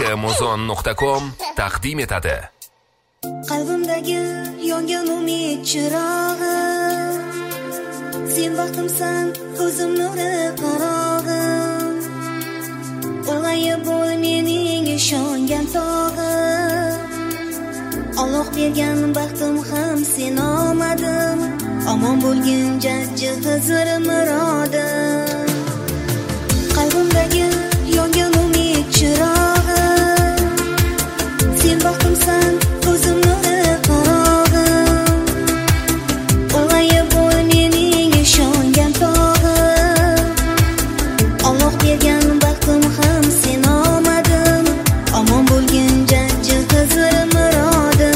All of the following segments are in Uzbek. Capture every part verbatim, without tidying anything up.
muzon nuqta com taqdim etadi. Qalbimdagi yongan umid chirog'i, sen baxtimsan, ko'zim nuri qarog'im. Ulg'ayib bo'l mening ishongan tog'im. Alloh bergan baxtim ham sen omadim. Omon bo'lgin jajji Xizr murodim. Qalbimdagi yongan umid chirog'i, sen baxtimsan, ko'zim nuri qarog'im. Ulg'ayib bo'l mening ishongan tog'im. Alloh bergan baxtim ham sen omadim. Omon bo'lgin jajji Xizr murodim.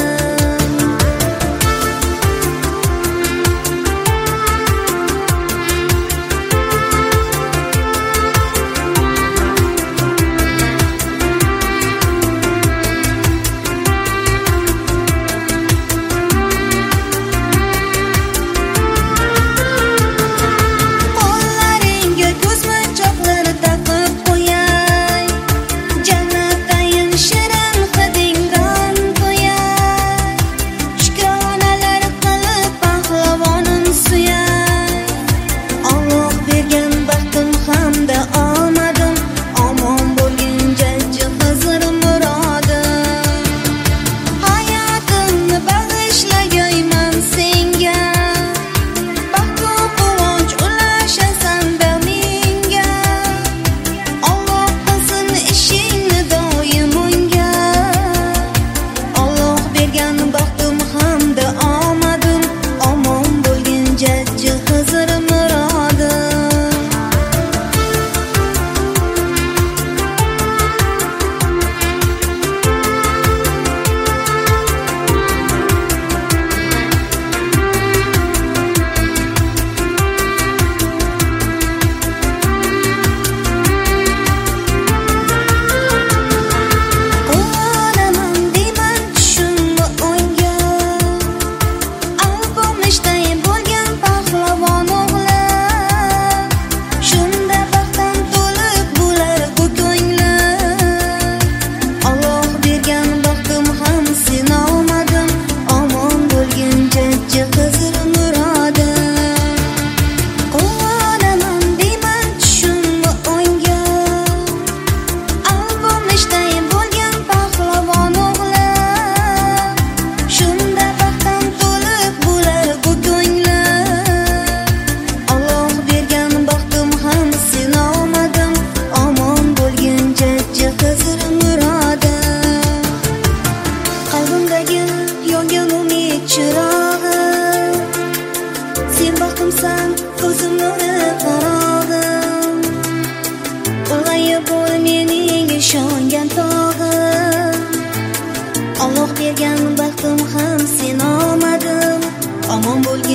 Ko'zim nuri qarog'im. Ulg'ayib bo'l mening ishongan tog'im. Alloh bergan baxtim ham sen omadim. Omon bo'l